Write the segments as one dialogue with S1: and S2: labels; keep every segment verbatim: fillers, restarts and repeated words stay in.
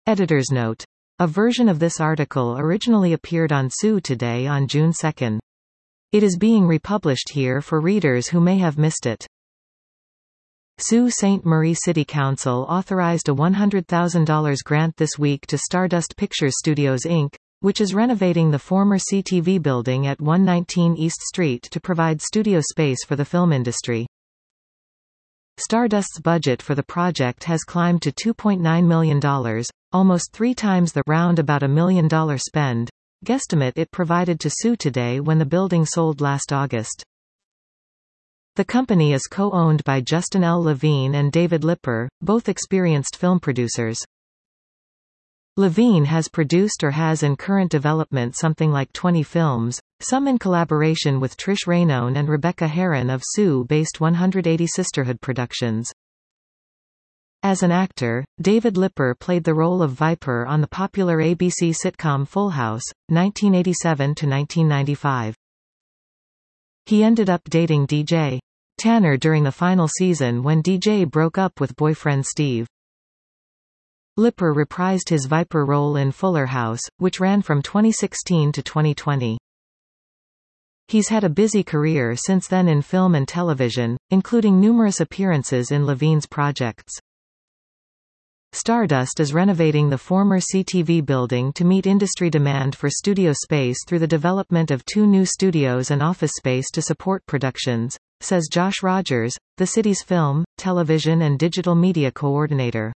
S1: Editor's note. A version of this article originally appeared on Sue Today on June second. It is being republished here for readers who may have missed it. Sault Ste. Marie City Council authorized a one hundred thousand dollars grant this week to Stardust Pictures Studios Incorporated, which is renovating the former C T V building at one nineteen East Street to provide studio space for the film industry. Stardust's budget for the project has climbed to two point nine million dollars, almost three times the round about a million dollar spend guesstimate it provided to Sue Today when the building sold last August. The company is co-owned by Justin L. Levine and David Lipper, both experienced film producers. Levine has produced or has in current development something like twenty films, some in collaboration with Trish Raynone and Rebecca Heron of Sue-based one eighty Sisterhood Productions. As an actor, David Lipper played the role of Viper on the popular A B C sitcom Full House, nineteen eighty-seven to nineteen ninety-five. He ended up dating D J Tanner during the final season when D J broke up with boyfriend Steve. Lipper reprised his Viper role in Fuller House, which ran from twenty sixteen to twenty twenty. He's had a busy career since then in film and television, including numerous appearances in Levine's projects. Stardust is renovating the former C T V building to meet industry demand for studio space through the development of two new studios and office space to support productions, says Josh Rogers, the city's film, television and digital media coordinator.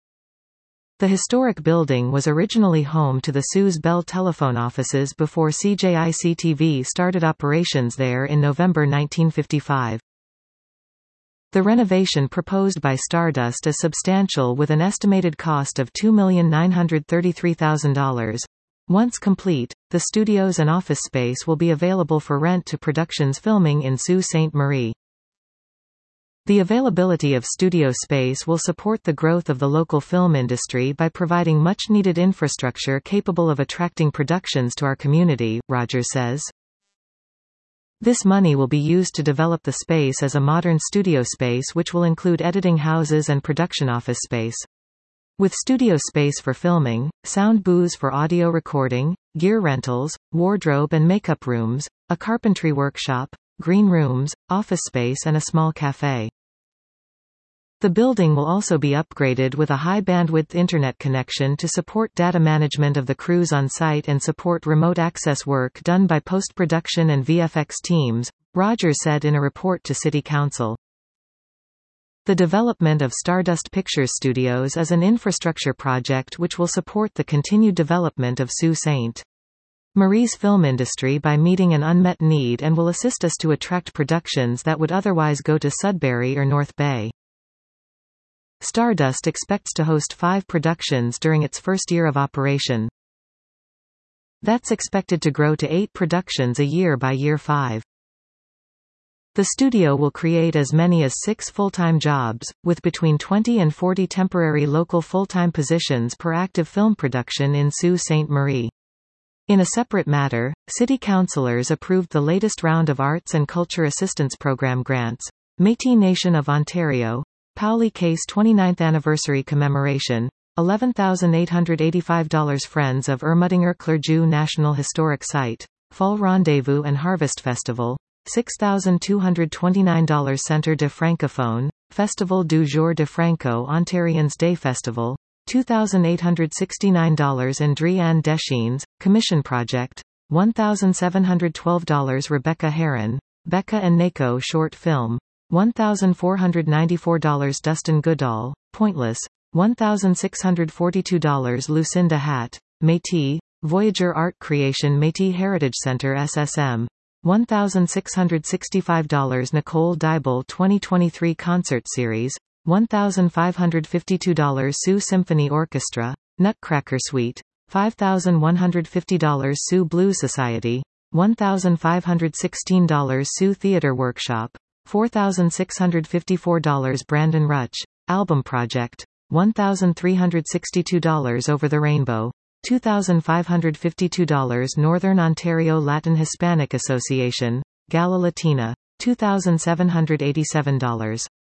S1: The historic building was originally home to the Sue's Bell telephone offices before C J I C T V started operations there in November nineteen fifty-five. The renovation proposed by Stardust is substantial with an estimated cost of two million nine hundred thirty-three thousand dollars. Once complete, the studios and office space will be available for rent to productions filming in Sault Ste. Marie. The availability of studio space will support the growth of the local film industry by providing much-needed infrastructure capable of attracting productions to our community, Rogers says. This money will be used to develop the space as a modern studio space which will include editing houses and production office space. With studio space for filming, sound booths for audio recording, gear rentals, wardrobe and makeup rooms, a carpentry workshop, green rooms, office space and a small cafe. The building will also be upgraded with a high-bandwidth internet connection to support data management of the crews on site and support remote access work done by post-production and V F X teams, Rogers said in a report to City Council. The development of Stardust Pictures Studios is an infrastructure project which will support the continued development of Sault Ste. Marie's film industry by meeting an unmet need and will assist us to attract productions that would otherwise go to Sudbury or North Bay. Stardust expects to host five productions during its first year of operation. That's expected to grow to eight productions a year by year five. The studio will create as many as six full-time jobs, with between twenty and forty temporary local full-time positions per active film production in Sault Ste. Marie. In a separate matter, city councillors approved the latest round of Arts and Culture Assistance Program grants. Métis Nation of Ontario, Pauli Case twenty-ninth Anniversary Commemoration, eleven thousand eight hundred eighty-five dollars Friends of Ermutinger Clergeau National Historic Site, Fall Rendezvous and Harvest Festival, six thousand two hundred twenty-nine dollars Centre de Francophone, Festival du Jour de Franco Ontariens Day Festival, two thousand eight hundred sixty-nine dollars André-Anne Deschines, Commission Project, one thousand seven hundred twelve dollars Rebecca Heron, Becca and Nako Short Film, one thousand four hundred ninety-four dollars Dustin Goodall, Pointless, one thousand six hundred forty-two dollars Lucinda Hatt, Métis, Voyager Art Creation Métis Heritage Center S S M, one thousand six hundred sixty-five dollars Nicole Dibel twenty twenty-three Concert Series, one thousand five hundred fifty-two dollars Sioux Symphony Orchestra, Nutcracker Suite, five thousand one hundred fifty dollars Sioux Blues Society, one thousand five hundred sixteen dollars Sioux Theater Workshop, four thousand six hundred fifty-four dollars Brandon Rutch, Album Project, one thousand three hundred sixty-two dollars Over the Rainbow, two thousand five hundred fifty-two dollars Northern Ontario Latin Hispanic Association, Gala Latina, two thousand seven hundred eighty-seven dollars.